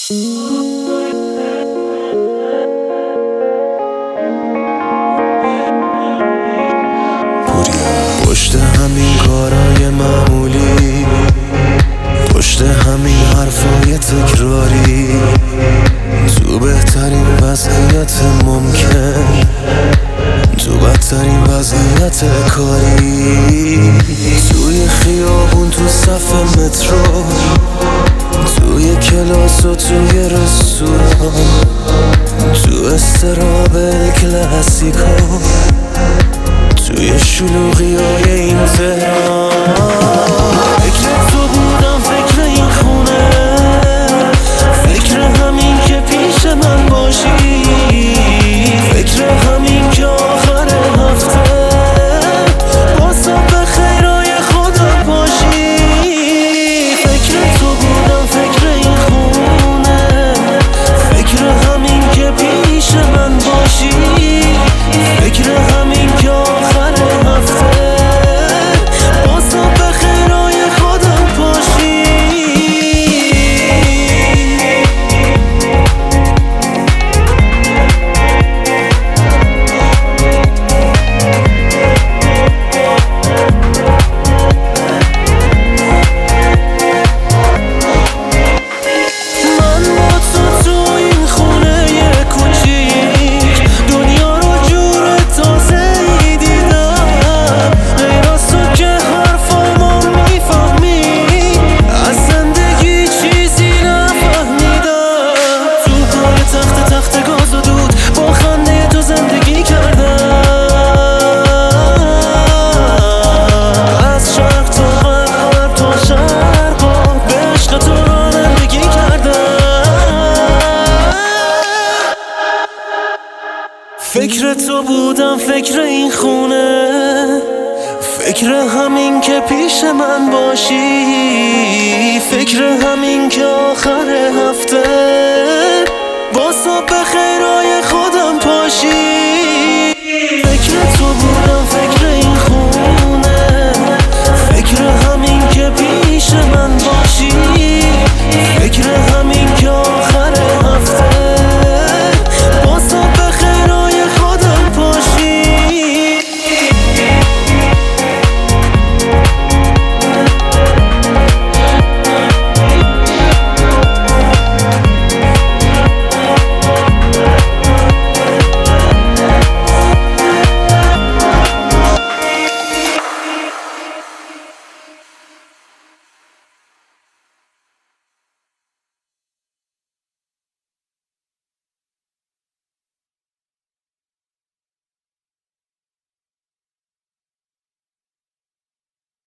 پشت همین کارای معمولی، پشت همین حرفای تکراری، تو بهترین وضعیت ممکن، تو بدترین وضعیت کاری، توی خیابون، تو صف مترو، توی کلاس و توی رستوران، تو استراب کلاسیکو، توی شلوغی های این تهران. فکر تو بودم، فکر این خونه، فکر همین که پیش من باشی، فکر همین که آخر هفته بازم به خیرای خودم باشی. فکر تو بودم، فکر این خونه، فکر همین که پیش من باشی، فکر همین که آخر هفته بازم به خیرای خودم باشی. من با تو این خونه کوچیک دنیا رو جور تازه‌ای دیدم، غیر از تو که حرفامو میفهمی، از زندگی چیزی نفهمیدم. تو پای تخت گاز و دود با خنده تو زندگی کردم، از شرق تا غرب تا شرق به عشق تو رانندگی کردم. فکر تو بودم، فکر این خونه، فکر همین که پیش من باشی، فکر همین که آخر هفته با صبح به خیرای خودم پاشی. فکر تو بودم، فکر این خونه، فکر همین که پیش من باشی،